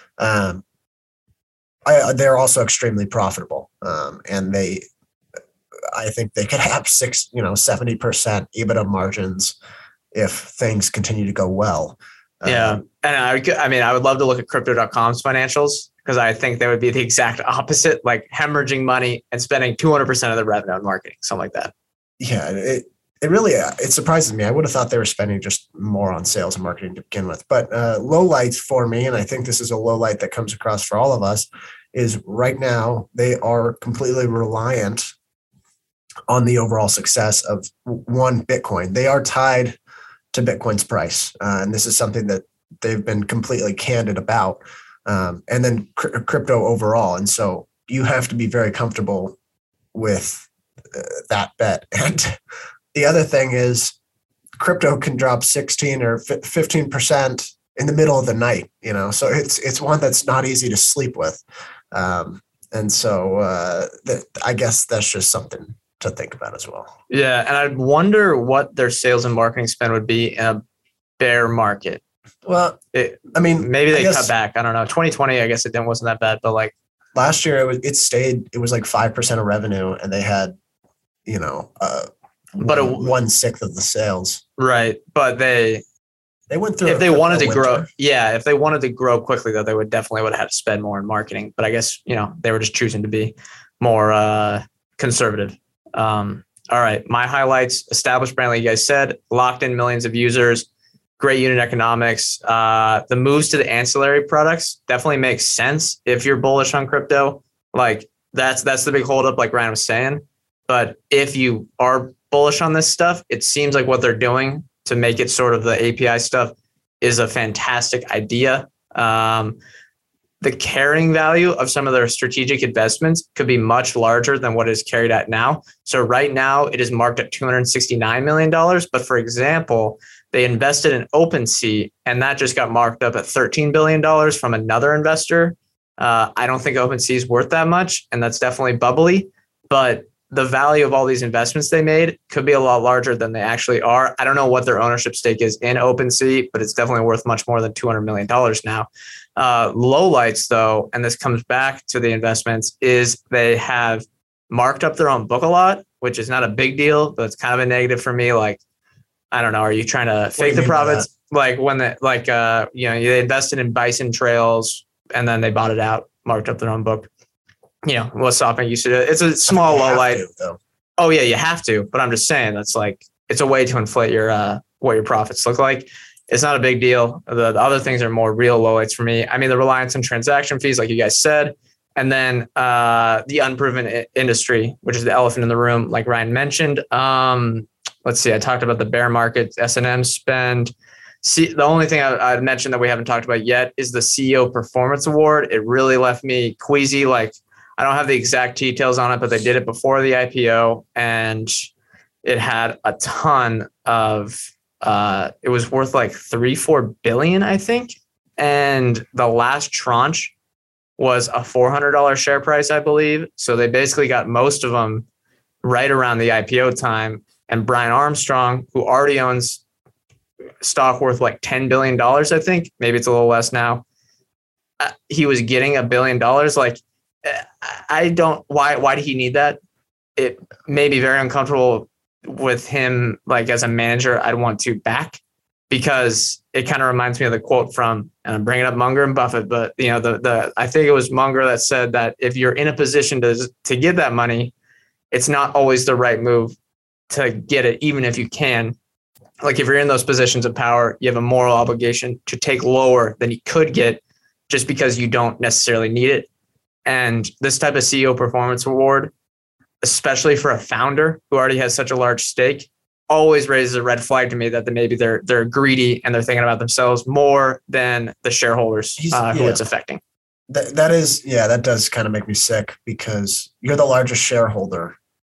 They're also extremely profitable, and I think they could have 70% EBITDA margins if things continue to go well. Yeah, and I would love to look at Crypto.com's financials because I think they would be the exact opposite, like hemorrhaging money and spending 200% of the revenue on marketing, something like that. Yeah, it really surprises me. I would have thought they were spending just more on sales and marketing to begin with. But low lights for me, and I think this is a low light that comes across for all of us, is right now they are completely reliant on the overall success of one Bitcoin. They are tied to Bitcoin's price, and this is something that they've been completely candid about. And then crypto overall, and so you have to be very comfortable with that bet. And the other thing is crypto can drop 16 or 15% in the middle of the night, so it's one that's not easy to sleep with. And so I guess that's just something to think about as well. Yeah. And I'd wonder what their sales and marketing spend would be in a bear market. Well, maybe they cut back. I don't know. 2020, I guess it wasn't that bad, but like last year it was like 5% of revenue, and they had, but 1/6 of the sales. Right. But they went through. If they wanted to grow, if they wanted to grow quickly, though, they would have had to spend more in marketing. But I guess, they were just choosing to be more conservative. All right. My highlights: established brand, like you guys said, locked in millions of users, great unit economics. The moves to the ancillary products definitely makes sense if you're bullish on crypto. Like That's the big holdup, like Ryan was saying. But if you are bullish on this stuff, it seems like what they're doing to make it sort of the API stuff is a fantastic idea. The carrying value of some of their strategic investments could be much larger than what is carried at now. So right now it is marked at $269 million. But for example, they invested in OpenSea and that just got marked up at $13 billion from another investor. I don't think OpenSea is worth that much, and that's definitely bubbly, but the value of all these investments they made could be a lot larger than they actually are. I don't know what their ownership stake is in OpenSea, but it's definitely worth much more than $200 million now. Lowlights, though, and this comes back to the investments, is they have marked up their own book a lot, which is not a big deal, but it's kind of a negative for me. Like, I don't know, are you trying to fake the profits? Like when they invested in Bison Trails and then they bought it out, marked up their own book. What SoftBank used to do. It's a small low light. Oh yeah, you have to. But I'm just saying that's like, it's a way to inflate your what your profits look like. It's not a big deal. The other things are more real lowlights for me. I mean, the reliance on transaction fees, like you guys said, and then the unproven industry, which is the elephant in the room, like Ryan mentioned. Let's see. I talked about the bear market, S&M spend. See, the only thing I'd mentioned that we haven't talked about yet is the CEO Performance Award. It really left me queasy. Like, I don't have the exact details on it, but they did it before the IPO, and it had a ton of. It was worth like $3-4 billion, I think, and the last tranche was a $400 share price, I believe. So they basically got most of them right around the IPO time. And Brian Armstrong, who already owns stock worth like $10 billion, I think, maybe it's a little less now. He was getting $1 billion. Like, why did he need that? It made me very uncomfortable with him, like as a manager, I'd want to back, because it kind of reminds me of the quote from, and I'm bringing up Munger and Buffett, but I think it was Munger that said that if you're in a position to get that money, it's not always the right move to get it, even if you can. Like if you're in those positions of power, you have a moral obligation to take lower than you could get just because you don't necessarily need it. And this type of CEO Performance Award, especially for a founder who already has such a large stake, always raises a red flag to me that maybe they're greedy and they're thinking about themselves more than the shareholders who it's affecting. That does kind of make me sick, because you're the largest shareholder.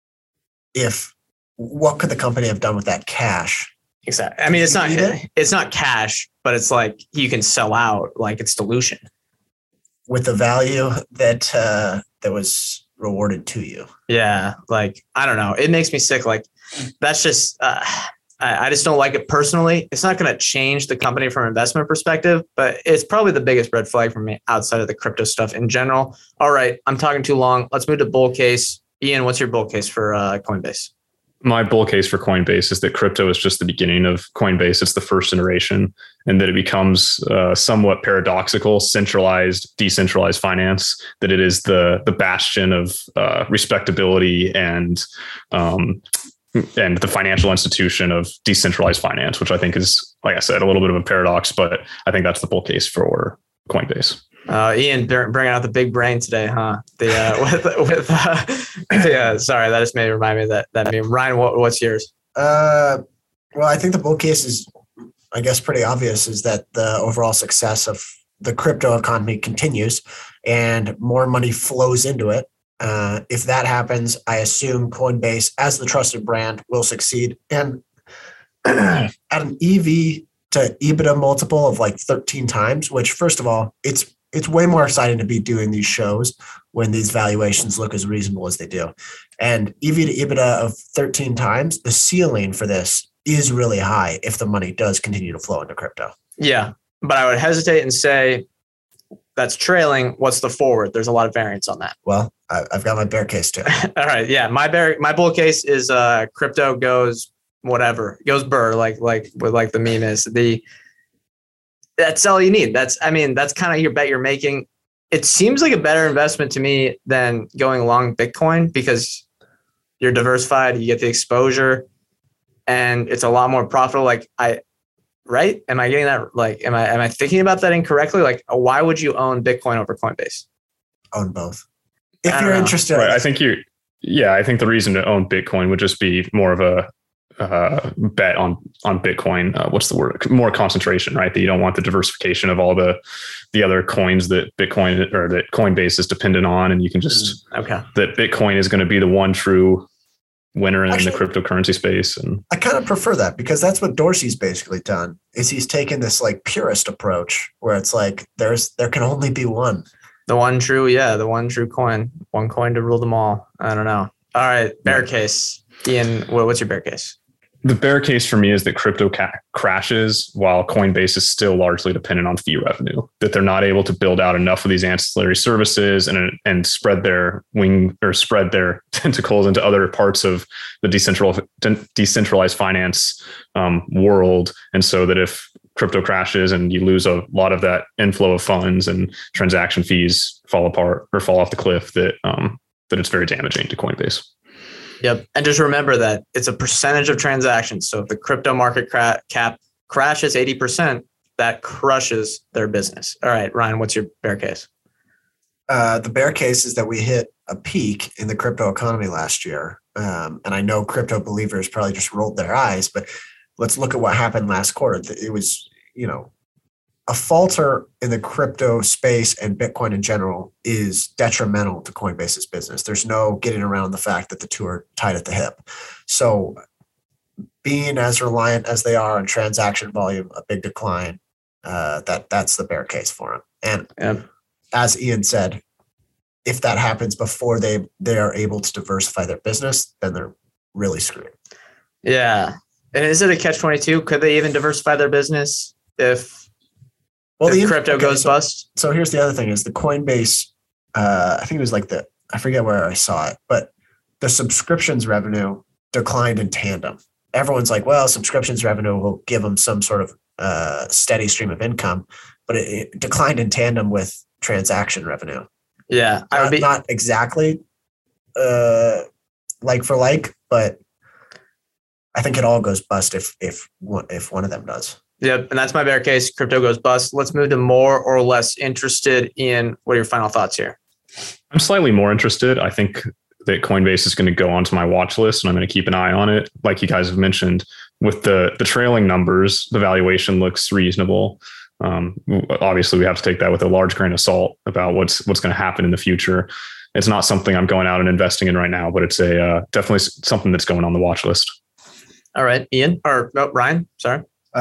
What could the company have done with that cash? Exactly. I mean, it's not cash, but it's like you can sell out, like it's dilution. With the value that was rewarded to you. Yeah. Like, I don't know. It makes me sick. Like, that's just, I just don't like it personally. It's not going to change the company from an investment perspective, but it's probably the biggest red flag for me outside of the crypto stuff in general. All right. I'm talking too long. Let's move to bull case. Ian, what's your bull case for Coinbase? My bull case for Coinbase is that crypto is just the beginning of Coinbase. It's the first iteration, and that it becomes somewhat paradoxical, centralized, decentralized finance, that it is the bastion of respectability and the financial institution of decentralized finance, which I think is, like I said, a little bit of a paradox, but I think that's the bull case for Coinbase. Ian, bringing out the big brain today, huh? Sorry, that just made me remind me of that meme. Ryan, what's yours? Well, I think the bull case is, I guess, pretty obvious, is that the overall success of the crypto economy continues and more money flows into it. If that happens, I assume Coinbase, as the trusted brand, will succeed. And at an EV to EBITDA multiple of like 13 times, which, first of all, it's way more exciting to be doing these shows when these valuations look as reasonable as they do. And EV to EBITDA of 13 times, the ceiling for this is really high if the money does continue to flow into crypto. Yeah, but I would hesitate and say that's trailing. What's the forward? There's a lot of variance on that. Well, I've got my bear case too. All right, yeah, my bull case is crypto goes whatever, goes burr, like the meme is. That's all you need. That's kind of your bet you're making. It seems like a better investment to me than going long Bitcoin, because you're diversified, you get the exposure, and it's a lot more profitable. Right? Am I getting that? Like, am I thinking about that incorrectly? Like, why would you own Bitcoin over Coinbase? Own both. if you're interested. Right. I think the reason to own Bitcoin would just be more of a bet on Bitcoin. What's the word? More concentration, right? That you don't want the diversification of all the other coins that Bitcoin or that Coinbase is dependent on. And you can just, that Bitcoin is going to be the one true winner in the cryptocurrency space. And I kind of prefer that, because that's what Dorsey's basically done, is he's taken this like purist approach where it's like, there can only be one. The one true coin, one coin to rule them all. I don't know. All right. Bear case. Ian, what's your bear case? The bear case for me is that crypto crashes while Coinbase is still largely dependent on fee revenue, that they're not able to build out enough of these ancillary services and spread their tentacles into other parts of the decentralized finance world. And so that if crypto crashes and you lose a lot of that inflow of funds and transaction fees fall apart or fall off the cliff, that it's very damaging to Coinbase. Yep. And just remember that it's a percentage of transactions. So if the crypto market cap crashes 80%, that crushes their business. All right, Ryan, what's your bear case? The bear case is that we hit a peak in the crypto economy last year. And I know crypto believers probably just rolled their eyes, but let's look at what happened last quarter. It was, a falter in the crypto space and Bitcoin in general is detrimental to Coinbase's business. There's no getting around the fact that the two are tied at the hip. So being as reliant as they are on transaction volume, a big decline, that's the bear case for them. And as Ian said, if that happens before they are able to diversify their business, then they're really screwed. Yeah. And is it a catch-22? Could they even diversify their business if crypto goes bust? So here's the other thing is the Coinbase, I think it was like I forget where I saw it, but the subscriptions revenue declined in tandem. Everyone's like, well, subscriptions revenue will give them some sort of steady stream of income, but it declined in tandem with transaction revenue. Yeah. Not exactly like for like, but I think it all goes bust if one of them does. Yep. And that's my bear case. Crypto goes bust. Let's move to more or less interested in. What are your final thoughts here? I'm slightly more interested. I think that Coinbase is going to go onto my watch list and I'm going to keep an eye on it. Like you guys have mentioned, with the trailing numbers, the valuation looks reasonable. Obviously, we have to take that with a large grain of salt about what's going to happen in the future. It's not something I'm going out and investing in right now, but it's definitely something that's going on the watch list. All right, Ian Ryan. Sorry.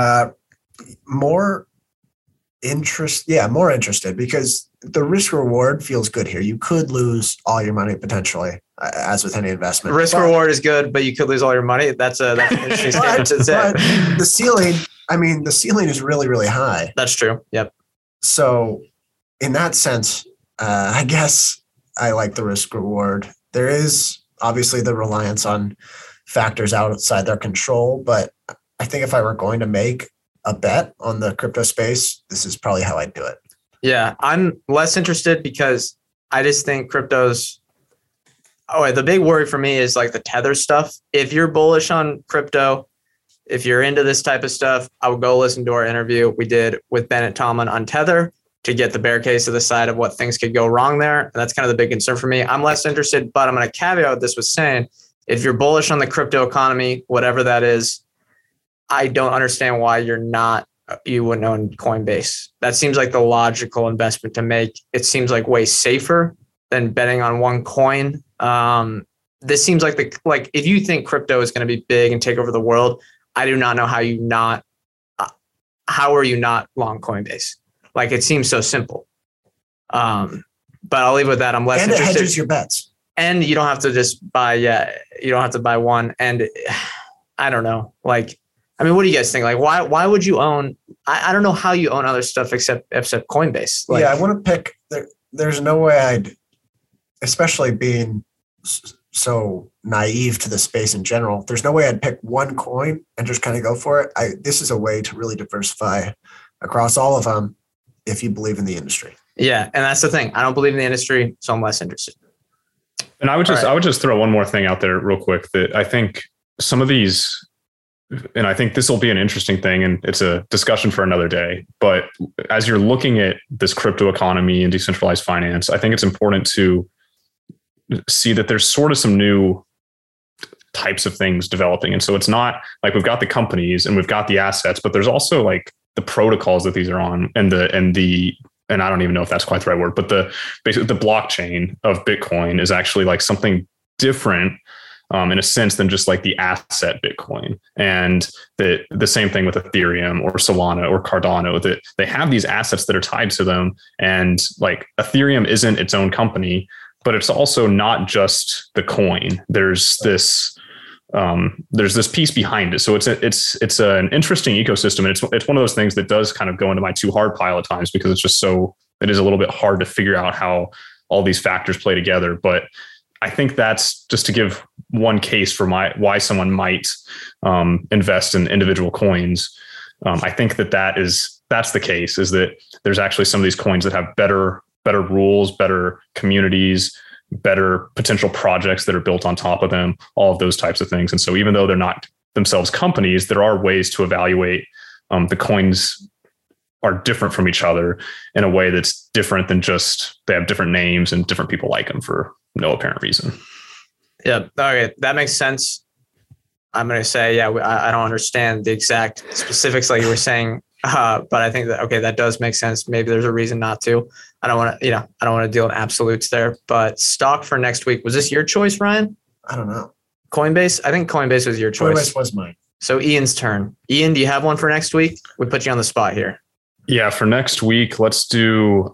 More interested because the risk reward feels good here. You could lose all your money potentially, as with any investment. Risk reward is good, but you could lose all your money. That's an interesting statement to say. The ceiling is really, really high. That's true. Yep. So in that sense, I guess I like the risk reward. There is obviously the reliance on factors outside their control, but I think if I were going to make a bet on the crypto space, this is probably how I'd do it. Yeah, I'm less interested because I just think crypto's. The big worry for me is like the Tether stuff. If you're bullish on crypto, if you're into this type of stuff, I would go listen to our interview we did with Bennett Tomlin on Tether to get the bear case to the side of what things could go wrong there. And that's kind of the big concern for me. I'm less interested, but I'm going to caveat this with saying, if you're bullish on the crypto economy, whatever that is, I don't understand why you wouldn't own Coinbase. That seems like the logical investment to make. It seems like way safer than betting on one coin. This seems like if you think crypto is going to be big and take over the world, I do not know how are you not long Coinbase? Like, it seems so simple. But I'll leave it with that. I'm less interested. And it hedges your bets. And you don't have to just buy, you don't have to buy one. And I don't know, what do you guys think? Like, why would you own, I don't know how you own other stuff except Coinbase. I want to pick, there's no way I'd, especially being so naive to the space in general, there's no way I'd pick one coin and just kind of go for it. This is a way to really diversify across all of them if you believe in the industry. Yeah. And that's the thing. I don't believe in the industry, so I'm less interested. And I would just throw one more thing out there real quick that I think some of these, and I think this will be an interesting thing and it's a discussion for another day, but as you're looking at this crypto economy and decentralized finance, I think it's important to see that there's sort of some new types of things developing. And so it's not like we've got the companies and we've got the assets, but there's also like the protocols that these are on and I don't even know if that's quite the right word, but basically the blockchain of Bitcoin is actually like something different in a sense than just like the asset Bitcoin. And the same thing with Ethereum or Solana or Cardano, that they have these assets that are tied to them. And like Ethereum isn't its own company, but it's also not just the coin. There's this piece behind it. So it's an interesting ecosystem. And it's one of those things that does kind of go into my too hard pile at times, because it is a little bit hard to figure out how all these factors play together. But I think that's just to give one case for why someone might invest in individual coins. I think that's the case, is that there's actually some of these coins that have better rules, better communities, better potential projects that are built on top of them, all of those types of things. And so even though they're not themselves companies, there are ways to evaluate the coins are different from each other in a way that's different than just they have different names and different people like them for no apparent reason. Yeah. Okay. That makes sense. I'm going to say, yeah, I don't understand the exact specifics like you were saying, but I think that, okay, that does make sense. Maybe there's a reason not to. I don't want to deal in absolutes there, but stock for next week. Was this your choice, Ryan? I don't know. Coinbase? I think Coinbase was your choice. Coinbase was mine. So Ian's turn. Ian, do you have one for next week? We put you on the spot here. Yeah, for next week, let's do.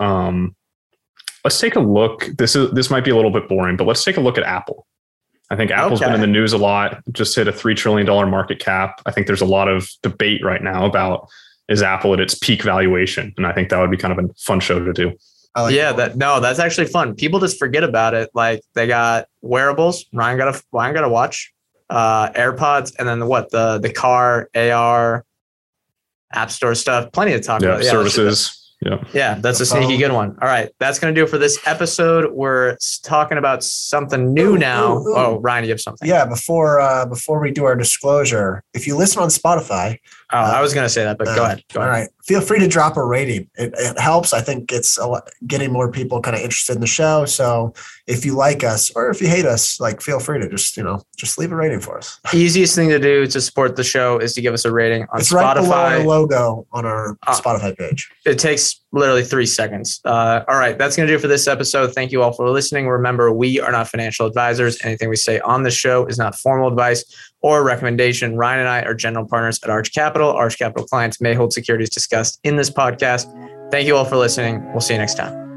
Let's take a look. This might be a little bit boring, but let's take a look at Apple. I think Apple's been in the news a lot. Just hit a $3 trillion market cap. I think there's a lot of debate right now about, is Apple at its peak valuation, and I think that would be kind of a fun show to do. That's actually fun. People just forget about it. Like they got wearables. Ryan got a watch, AirPods, and then the car, AR, App Store stuff. Plenty to talk about. Services. Yeah, that's a sneaky good one. All right, that's going to do it for this episode. We're talking about something new now. Oh, Ryan, you have something? Yeah, before we do our disclosure, if you listen on Spotify. I was going to say that, but go ahead. All right. Feel free to drop a rating. It helps. I think it's getting more people kind of interested in the show. So if you like us or if you hate us, like feel free to just leave a rating for us. Easiest thing to do to support the show is to give us a rating on Spotify. It's right below our logo on our Spotify page. It takes literally 3 seconds. All right. That's going to do it for this episode. Thank you all for listening. Remember, we are not financial advisors. Anything we say on this show is not formal advice or recommendation. Ryan and I are general partners at Arch Capital. Arch Capital clients may hold securities discussed in this podcast. Thank you all for listening. We'll see you next time.